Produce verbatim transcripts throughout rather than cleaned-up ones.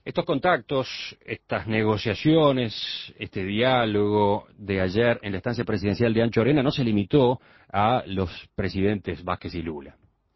Estos contactos, estas negociaciones, este diálogo de ayer en la estancia presidencial de Ancho Orena no se limitó a los presidentes Vázquez y Lula.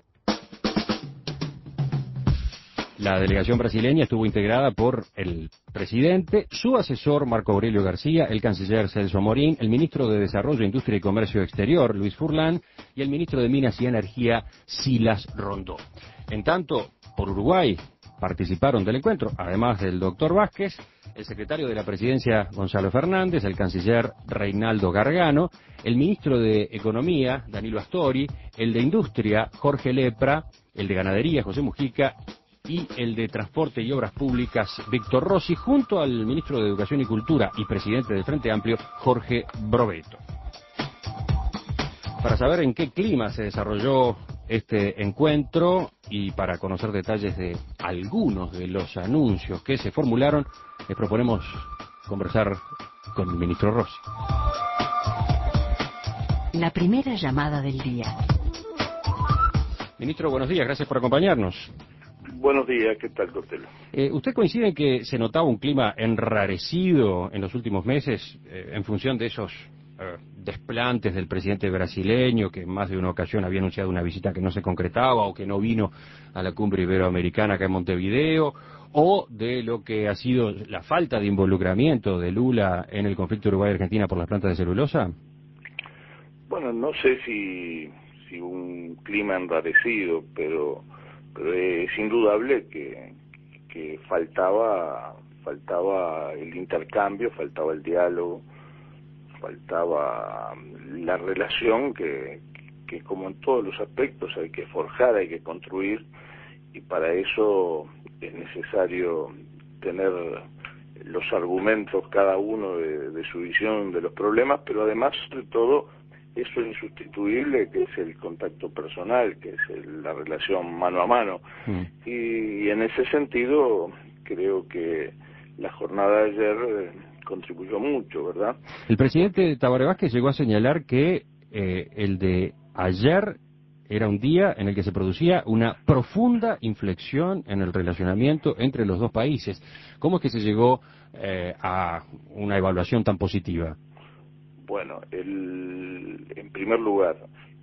La delegación brasileña estuvo integrada por el presidente, su asesor Marco Aurelio García, el canciller Celso Amorín, el ministro de Desarrollo, Industria y Comercio Exterior, Luis Furlan, y el ministro de Minas y Energía, Silas Rondó. En tanto, por Uruguay participaron del encuentro, además del doctor Vázquez, el secretario de la Presidencia, Gonzalo Fernández, el canciller Reinaldo Gargano, el ministro de Economía, Danilo Astori, el de Industria, Jorge Lepra, el de Ganadería, José Mujica, y el de Transporte y Obras Públicas, Víctor Rossi, junto al ministro de Educación y Cultura y presidente del Frente Amplio, Jorge Brovetto. Para saber en qué clima se desarrolló este encuentro y para conocer detalles de algunos de los anuncios que se formularon, les proponemos conversar con el ministro Rossi. La primera llamada del día. Ministro, buenos días, gracias por acompañarnos. Buenos días, ¿qué tal, Costelo? Eh, ¿Usted coincide en que se notaba un clima enrarecido en los últimos meses eh, en función de esos eh, desplantes del presidente brasileño, que en más de una ocasión había anunciado una visita que no se concretaba o que no vino a la cumbre iberoamericana acá en Montevideo, o de lo que ha sido la falta de involucramiento de Lula en el conflicto Uruguay-Argentina por las plantas de celulosa? Bueno, no sé si, si un clima enrarecido, pero... pero es indudable que, que faltaba faltaba el intercambio, faltaba el diálogo, faltaba la relación que, que como en todos los aspectos hay que forjar, hay que construir, y para eso es necesario tener los argumentos cada uno de, de su visión de los problemas, pero además de todo eso insustituible que es el contacto personal, que es el, la relación mano a mano. Mm. Y, y en ese sentido creo que la jornada de ayer eh, contribuyó mucho, ¿verdad? El presidente Tabaré Vázquez llegó a señalar que eh, el de ayer era un día en el que se producía una profunda inflexión en el relacionamiento entre los dos países. ¿Cómo es que se llegó eh, a una evaluación tan positiva? Bueno, el, en primer lugar,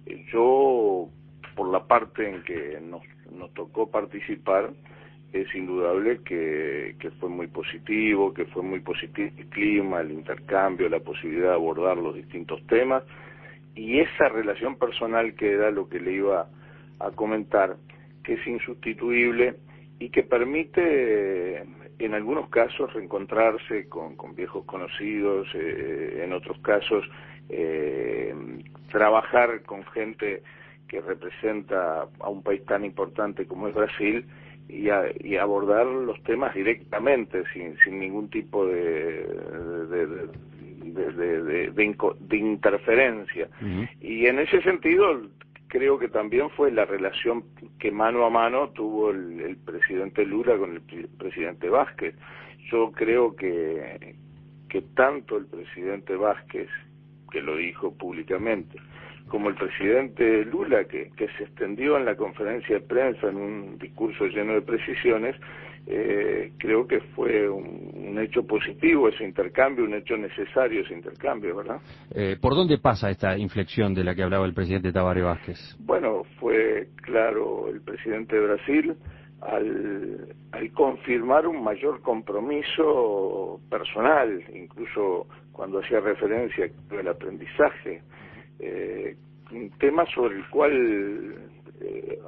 yo, por la parte en que nos, nos tocó participar, es indudable que, que fue muy positivo, que fue muy positivo el clima, el intercambio, la posibilidad de abordar los distintos temas, y esa relación personal que era lo que le iba a comentar, que es insustituible y que permite en algunos casos reencontrarse con, con viejos conocidos, eh, en otros casos eh, trabajar con gente que representa a un país tan importante como es Brasil y, a, y abordar los temas directamente, sin, sin ningún tipo de, de, de, de, de, de, de, de interferencia. Uh-huh. Y en ese sentido creo que también fue la relación que mano a mano tuvo el, el presidente Lula con el pre presidente Vázquez. Yo creo que, que tanto el presidente Vázquez, que lo dijo públicamente, como el presidente Lula, que, que se extendió en la conferencia de prensa en un discurso lleno de precisiones, eh, creo que fue un, un hecho positivo ese intercambio, un hecho necesario ese intercambio, ¿verdad? Eh, ¿Por dónde pasa esta inflexión de la que hablaba el presidente Tabaré Vázquez? Bueno, fue claro el presidente de Brasil al, al confirmar un mayor compromiso personal, incluso cuando hacía referencia al aprendizaje, eh, un tema sobre el cual eh,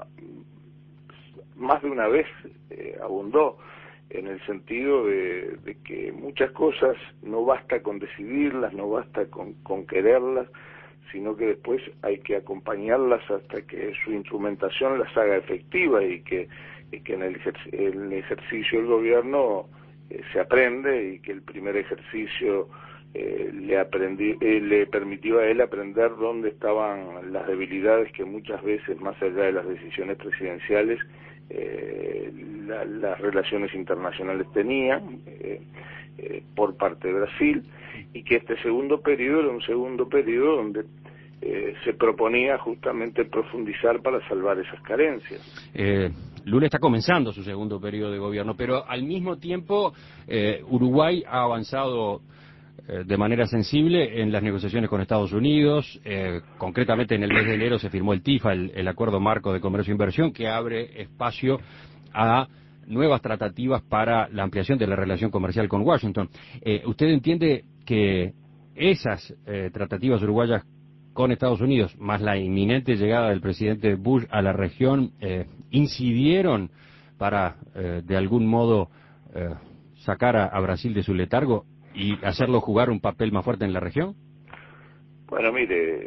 más de una vez eh, abundó, en el sentido de, de que muchas cosas no basta con decidirlas, no basta con, con quererlas, sino que después hay que acompañarlas hasta que su instrumentación las haga efectiva y que, y que en, el ejerc en el ejercicio del gobierno eh, se aprende y que el primer ejercicio eh, le, aprendí, eh, le permitió a él aprender dónde estaban las debilidades que muchas veces, más allá de las decisiones presidenciales, Eh, la, las relaciones internacionales tenían eh, eh, por parte de Brasil, y que este segundo periodo era un segundo periodo donde eh, se proponía justamente profundizar para salvar esas carencias. Eh, Lula está comenzando su segundo periodo de gobierno, pero al mismo tiempo eh, Uruguay ha avanzado eh, de manera sensible en las negociaciones con Estados Unidos. Eh, concretamente en el mes de enero se firmó el TIFA, el, el Acuerdo Marco de Comercio e Inversión, que abre espacio a nuevas tratativas para la ampliación de la relación comercial con Washington. Eh, ¿Usted entiende que esas eh, tratativas uruguayas con Estados Unidos, más la inminente llegada del presidente Bush a la región, eh, incidieron para, eh, de algún modo, eh, sacar a, a Brasil de su letargo y hacerlo jugar un papel más fuerte en la región? Bueno, mire,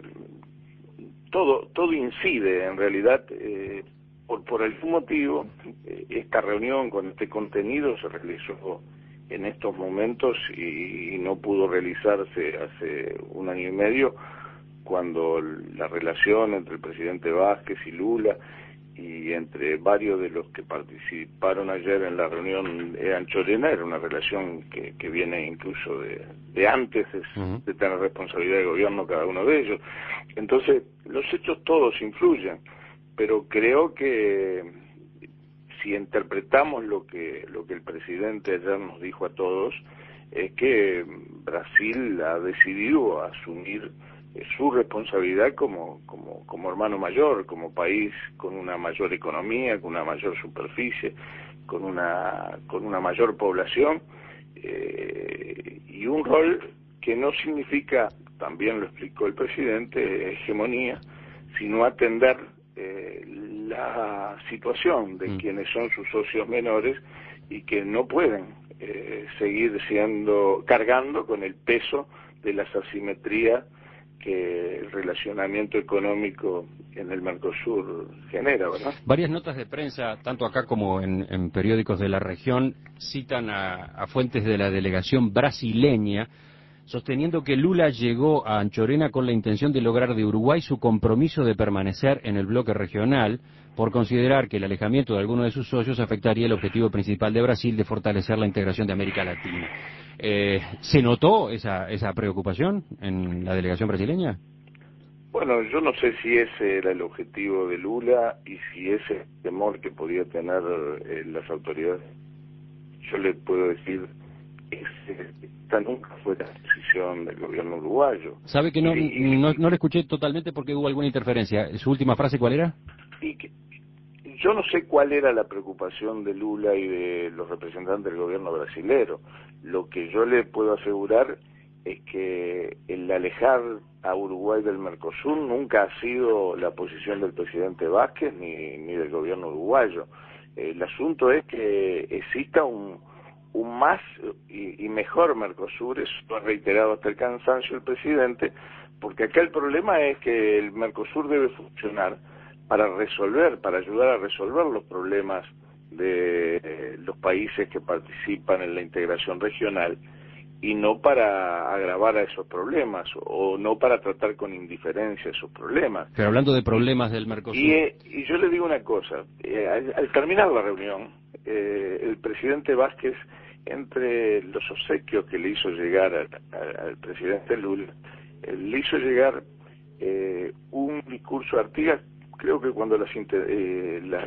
todo todo incide en realidad. Eh, por, por algún motivo, eh, esta reunión con este contenido se realizó en estos momentos y, y no pudo realizarse hace un año y medio, cuando la relación entre el presidente Vázquez y Lula y entre varios de los que participaron ayer en la reunión eran Chorena, era una relación que, que viene incluso de, de antes de, uh-huh. de tener responsabilidad de gobierno cada uno de ellos. Entonces, los hechos todos influyen, pero creo que si interpretamos lo que, lo que el presidente ayer nos dijo a todos, es que Brasil ha decidido asumir su responsabilidad como, como, como hermano mayor, como país con una mayor economía, con una mayor superficie, con una, con una mayor población, eh, y un rol que no significa, también lo explicó el presidente, hegemonía, sino atender eh, la situación de mm. quienes son sus socios menores y que no pueden eh, seguir siendo, cargando con el peso de las asimetrías que el relacionamiento económico en el Mercosur genera, ¿verdad? Varias notas de prensa, tanto acá como en, en periódicos de la región, citan a, a fuentes de la delegación brasileña, sosteniendo que Lula llegó a Anchorena con la intención de lograr de Uruguay su compromiso de permanecer en el bloque regional, por considerar que el alejamiento de alguno de sus socios afectaría el objetivo principal de Brasil de fortalecer la integración de América Latina. Eh, ¿Se notó esa, esa preocupación en la delegación brasileña? Bueno, yo no sé si ese era el objetivo de Lula y si ese temor que podía tener eh, las autoridades. Yo le puedo decir que esta nunca fue la decisión del gobierno uruguayo. ¿Sabe que no, y, no, no le escuché totalmente porque hubo alguna interferencia? ¿Su última frase cuál era? Y que, yo no sé cuál era la preocupación de Lula y de los representantes del gobierno brasilero. Lo que yo le puedo asegurar es que el alejar a Uruguay del Mercosur nunca ha sido la posición del presidente Vázquez ni, ni del gobierno uruguayo. El asunto es que exista un, un más y, y mejor Mercosur, eso lo ha reiterado hasta el cansancio el presidente, porque acá el problema es que el Mercosur debe funcionar para resolver, para ayudar a resolver los problemas de eh, los países que participan en la integración regional y no para agravar a esos problemas o no para tratar con indiferencia esos problemas. Pero hablando de problemas del Mercosur... Y, eh, y yo le digo una cosa, eh, al, al terminar la reunión, eh, el presidente Vázquez, entre los obsequios que le hizo llegar al, al, al presidente Lula, eh, le hizo llegar eh, un discurso de Artigas. Creo que cuando las, eh, las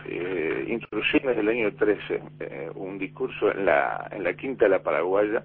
eh, introducciones del año trece, eh, un discurso en la, en la Quinta de la Paraguaya,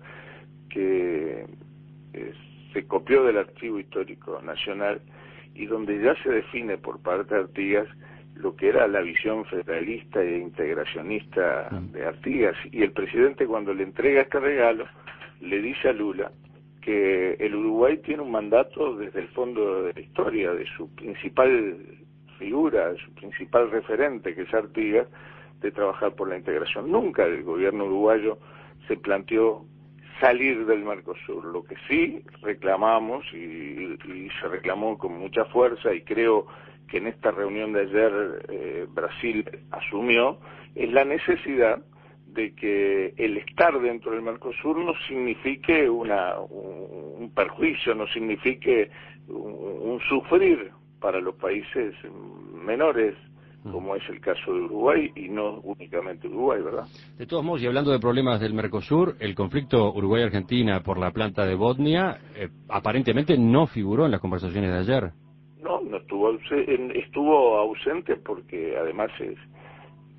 que eh, se copió del Archivo Histórico Nacional y donde ya se define por parte de Artigas lo que era la visión federalista e integracionista de Artigas. Y el presidente, cuando le entrega este regalo, le dice a Lula que el Uruguay tiene un mandato desde el fondo de la historia, de su principal figura, de su principal referente, que es Artigas, de trabajar por la integración. Nunca el gobierno uruguayo se planteó salir del Mercosur. Lo que sí reclamamos, y, y se reclamó con mucha fuerza, y creo que en esta reunión de ayer eh, Brasil asumió, es la necesidad de que el estar dentro del Mercosur no signifique una, un, un perjuicio, no signifique un, un sufrir para los países menores, como es el caso de Uruguay, y no únicamente Uruguay, ¿verdad? De todos modos, y hablando de problemas del Mercosur, el conflicto Uruguay-Argentina por la planta de Botnia eh, aparentemente no figuró en las conversaciones de ayer. No, no estuvo ausente, estuvo ausente porque además es,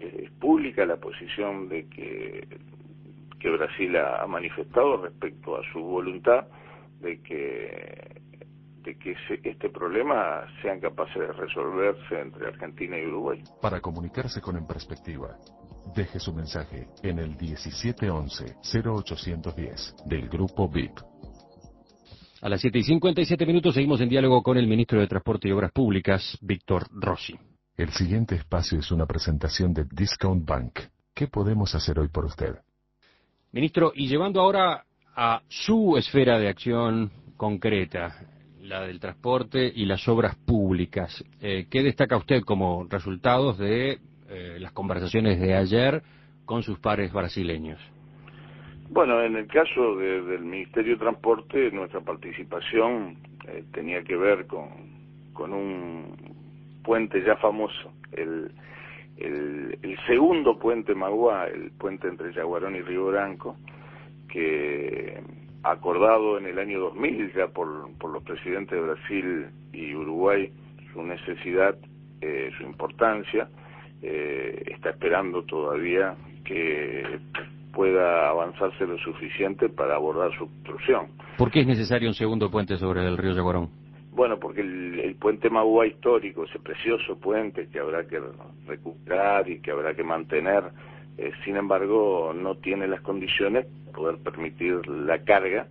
es pública la posición de que, que Brasil ha, ha manifestado respecto a su voluntad de que, de que se, este problema sean capaces de resolverse entre Argentina y Uruguay. Para comunicarse con En Perspectiva, deje su mensaje en el diecisiete once cero ochocientos diez del Grupo V I P. A las siete y cincuenta y siete minutos seguimos en diálogo con el ministro de Transporte y Obras Públicas, Víctor Rossi. El siguiente espacio es una presentación de Discount Bank. ¿Qué podemos hacer hoy por usted? Ministro, y llevando ahora a su esfera de acción concreta, la del transporte y las obras públicas, eh, ¿qué destaca usted como resultados de eh, las conversaciones de ayer con sus pares brasileños? Bueno, en el caso de, del Ministerio de Transporte, nuestra participación eh, tenía que ver con, con un puente ya famoso, el, el, el segundo puente Magua, el puente entre Yaguarón y Río Branco, que acordado en el año dos mil ya por, por los presidentes de Brasil y Uruguay, su necesidad, eh, su importancia, eh, está esperando todavía que pueda avanzarse lo suficiente para abordar su construcción. ¿Por qué es necesario un segundo puente sobre el río Yaguarón? Bueno, porque el, el puente Magua histórico, ese precioso puente que habrá que recuperar y que habrá que mantener, eh, sin embargo, no tiene las condiciones para poder permitir la carga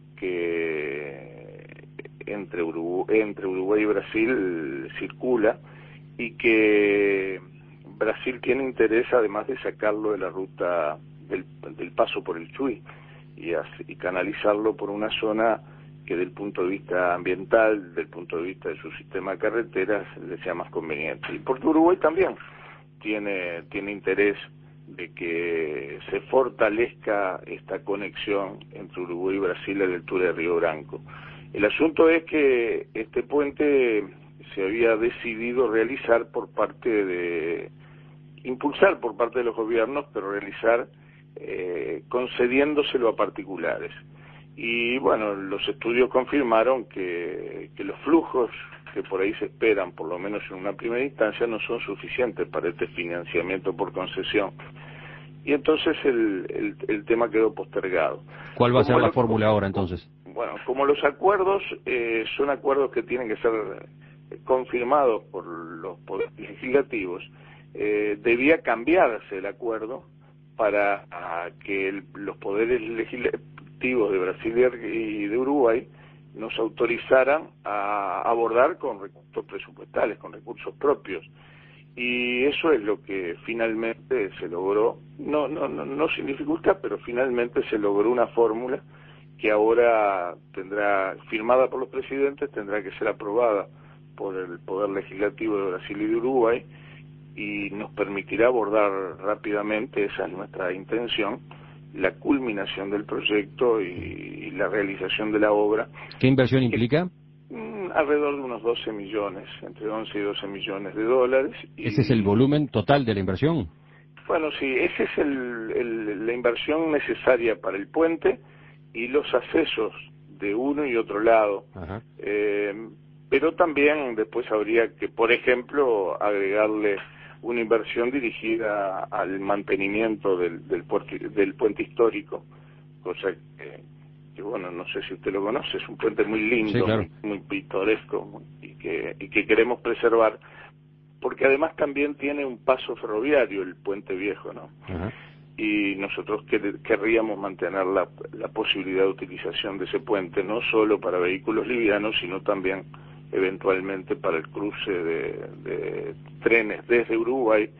que entre Uruguay, entre Uruguay y Brasil circula, y que Brasil tiene interés, además de sacarlo de la ruta del, del paso por el Chuy y, así, y canalizarlo por una zona que del punto de vista ambiental, del punto de vista de su sistema de carreteras, le sea más conveniente. Y porque Uruguay también tiene, tiene interés de que se fortalezca esta conexión entre Uruguay y Brasil a la altura de Río Branco. El asunto es que este puente se había decidido realizar por parte de, impulsar por parte de los gobiernos, pero realizar eh, concediéndoselo a particulares. Y bueno, los estudios confirmaron que, que los flujos que por ahí se esperan, por lo menos en una primera instancia, no son suficientes para este financiamiento por concesión. Y entonces el, el, el tema quedó postergado. ¿Cuál va a ser la lo, fórmula ahora entonces? Bueno, como los acuerdos eh, son acuerdos que tienen que ser confirmados por los poderes legislativos, eh, debía cambiarse el acuerdo para que el, los poderes legislativos de Brasil y de Uruguay nos autorizaran a abordar con recursos presupuestales, con recursos propios. Y eso es lo que finalmente se logró, no, no, no, no sin dificultad, pero finalmente se logró una fórmula que ahora tendrá, firmada por los presidentes, tendrá que ser aprobada por el Poder Legislativo de Brasil y de Uruguay, y nos permitirá abordar rápidamente, esa es nuestra intención, la culminación del proyecto y, y la realización de la obra. ¿Qué inversión implica? Mm, alrededor de unos doce millones, entre once y doce millones de dólares. Y, ¿Ese es el volumen total de la inversión? Bueno, sí, esa es el, el, la inversión necesaria para el puente y los accesos de uno y otro lado. Ajá. Eh, pero también después habría que, por ejemplo, agregarle una inversión dirigida al mantenimiento del, del, puerto, del puente histórico, cosa que, que, bueno, no sé si usted lo conoce, es un puente muy lindo, sí, claro. muy, muy pintoresco, muy, y, que, y que queremos preservar, porque además también tiene un paso ferroviario, el puente viejo, ¿no? Ajá. Y nosotros quer, querríamos mantener la, la posibilidad de utilización de ese puente, no solo para vehículos livianos, sino también eventualmente para el cruce de, de trenes desde Uruguay,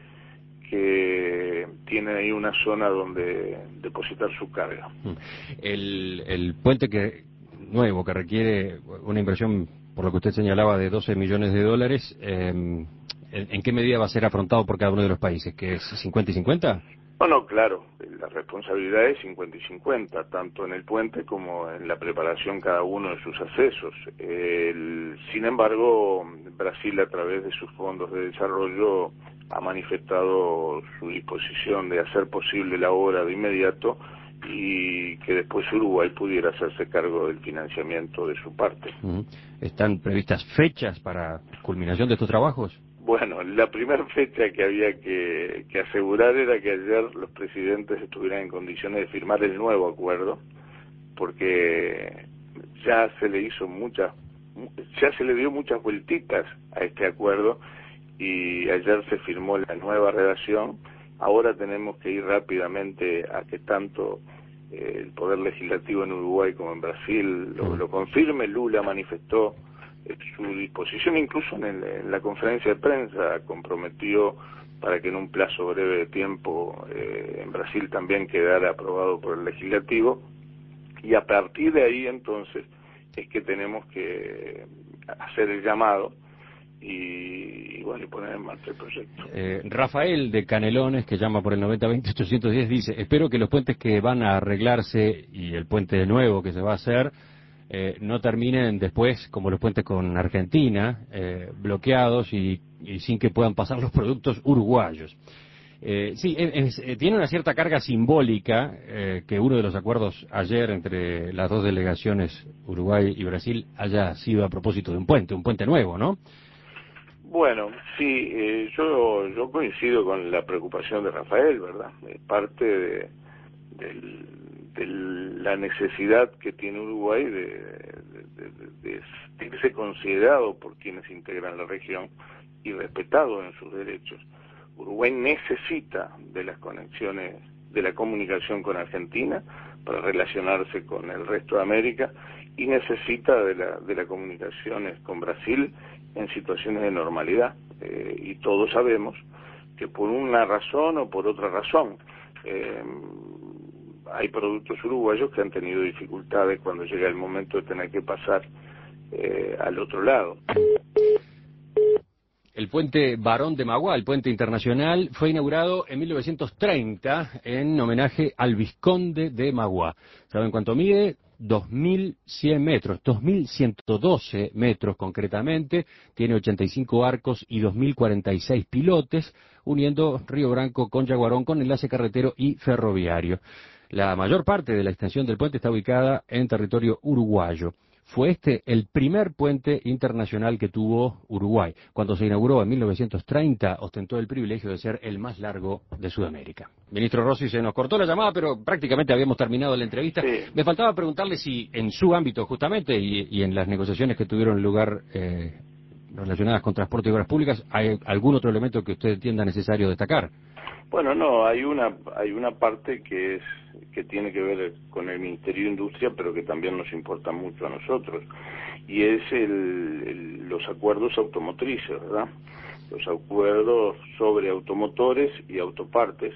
que tiene ahí una zona donde depositar su carga. El, el puente que nuevo, que requiere una inversión, por lo que usted señalaba, de doce millones de dólares, eh, ¿en, ¿en qué medida va a ser afrontado por cada uno de los países? ¿Que es cincuenta y cincuenta? No, no, claro, la responsabilidad es cincuenta y cincuenta, tanto en el puente como en la preparación cada uno de sus accesos. El, sin embargo, Brasil, a través de sus fondos de desarrollo, ha manifestado su disposición de hacer posible la obra de inmediato y que después Uruguay pudiera hacerse cargo del financiamiento de su parte. Uh-huh. ¿Están previstas fechas para culminación de estos trabajos? Bueno, la primera fecha que había que, que asegurar era que ayer los presidentes estuvieran en condiciones de firmar el nuevo acuerdo, porque ya se le hizo muchas, ya se le dio muchas vueltitas a este acuerdo y ayer se firmó la nueva redacción. Ahora tenemos que ir rápidamente a que tanto eh, el Poder Legislativo en Uruguay como en Brasil lo, lo confirme. Lula manifestó su disposición, incluso en, el, en la conferencia de prensa comprometió para que en un plazo breve de tiempo eh, en Brasil también quedara aprobado por el Legislativo, y a partir de ahí entonces es que tenemos que hacer el llamado y, y bueno, y poner en marcha el proyecto. Eh, Rafael de Canelones, que llama por el noventa veinte ochocientos diez, dice: espero que los puentes que van a arreglarse y el puente nuevo que se va a hacer eh, no terminen después como los puentes con Argentina, eh, bloqueados y, y sin que puedan pasar los productos uruguayos. Eh, sí, es, es, tiene una cierta carga simbólica eh, que uno de los acuerdos ayer entre las dos delegaciones, Uruguay y Brasil, haya sido a propósito de un puente, un puente nuevo, ¿no? Bueno, sí, eh, yo yo coincido con la preocupación de Rafael, ¿verdad? Es parte de, de, de la necesidad que tiene Uruguay de, de, de, de sentirse considerado por quienes integran la región y respetado en sus derechos. Uruguay necesita de las conexiones, de la comunicación con Argentina para relacionarse con el resto de América, y necesita de la de las comunicaciones con Brasil en situaciones de normalidad. Eh, y todos sabemos que por una razón o por otra razón eh, hay productos uruguayos que han tenido dificultades cuando llega el momento de tener que pasar eh, al otro lado. El puente Barón de Magua, el puente internacional, fue inaugurado en mil novecientos treinta en homenaje al Vizconde de Magua. ¿Saben cuánto mide? dos mil cien metros, dos mil ciento doce metros concretamente, tiene ochenta y cinco arcos y dos mil cuarenta y seis pilotes, uniendo Río Branco con Yaguarón con enlace carretero y ferroviario. La mayor parte de la extensión del puente está ubicada en territorio uruguayo. Fue este el primer puente internacional que tuvo Uruguay. Cuando se inauguró en mil novecientos treinta, ostentó el privilegio de ser el más largo de Sudamérica. Ministro Rossi, se nos cortó la llamada, pero prácticamente habíamos terminado la entrevista. Sí. Me faltaba preguntarle si en su ámbito justamente y, y en las negociaciones que tuvieron lugar eh, relacionadas con transporte y obras públicas, ¿hay algún otro elemento que usted entienda necesario destacar? Bueno, no, hay una hay una parte que es que tiene que ver con el Ministerio de Industria, pero que también nos importa mucho a nosotros, y es el, el, los acuerdos automotrices, ¿verdad? Los acuerdos sobre automotores y autopartes,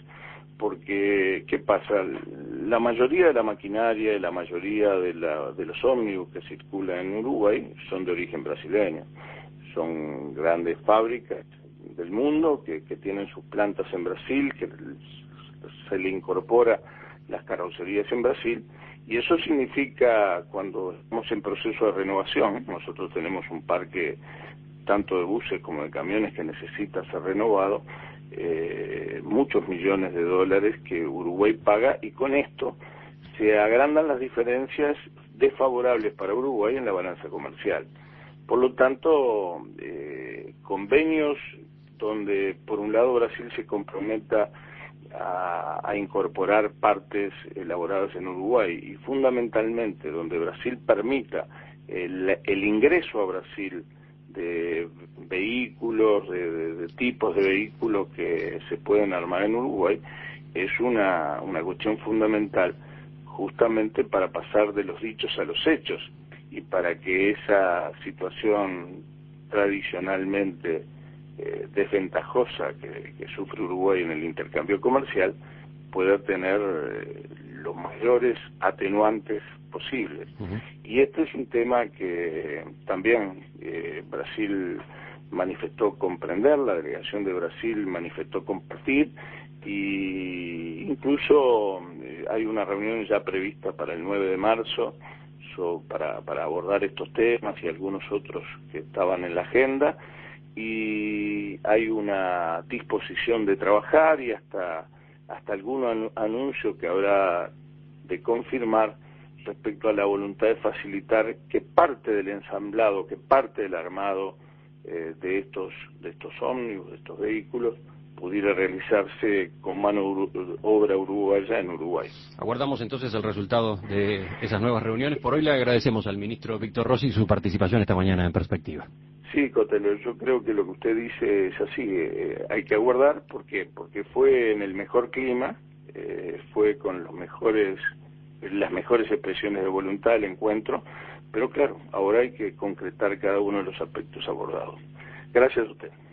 porque ¿qué pasa? La mayoría de la maquinaria y la mayoría de, la, de los ómnibus que circulan en Uruguay son de origen brasileño, son grandes fábricas del mundo que, que tienen sus plantas en Brasil, que se le incorpora las carrocerías en Brasil, y eso significa, cuando estamos en proceso de renovación, nosotros tenemos un parque tanto de buses como de camiones que necesita ser renovado, eh, muchos millones de dólares que Uruguay paga, y con esto se agrandan las diferencias desfavorables para Uruguay en la balanza comercial. Por lo tanto, eh, convenios donde por un lado Brasil se comprometa a, a incorporar partes elaboradas en Uruguay, y fundamentalmente donde Brasil permita el, el ingreso a Brasil de vehículos, de, de, de tipos de vehículos que se pueden armar en Uruguay, es una, una cuestión fundamental justamente para pasar de los dichos a los hechos, y para que esa situación tradicionalmente eh, desventajosa que, que sufre Uruguay en el intercambio comercial pueda tener eh, los mayores atenuantes posibles. Uh-huh. Y este es un tema que también eh, Brasil manifestó comprender, la delegación de Brasil manifestó compartir, y incluso eh, hay una reunión ya prevista para el nueve de marzo Para, para abordar estos temas y algunos otros que estaban en la agenda, y hay una disposición de trabajar y hasta hasta algún anuncio que habrá de confirmar respecto a la voluntad de facilitar que parte del ensamblado, que parte del armado eh, de estos de estos ómnibus, de estos vehículos, pudiera realizarse con mano uru- obra uruguaya en Uruguay. Aguardamos entonces el resultado de esas nuevas reuniones. Por hoy le agradecemos al ministro Víctor Rossi su participación esta mañana en Perspectiva. Sí, Cotelo, yo creo que lo que usted dice es así, eh, hay que aguardar, ¿por qué? Porque fue en el mejor clima, eh, fue con los mejores, las mejores expresiones de voluntad el encuentro, pero claro, ahora hay que concretar cada uno de los aspectos abordados. Gracias a usted.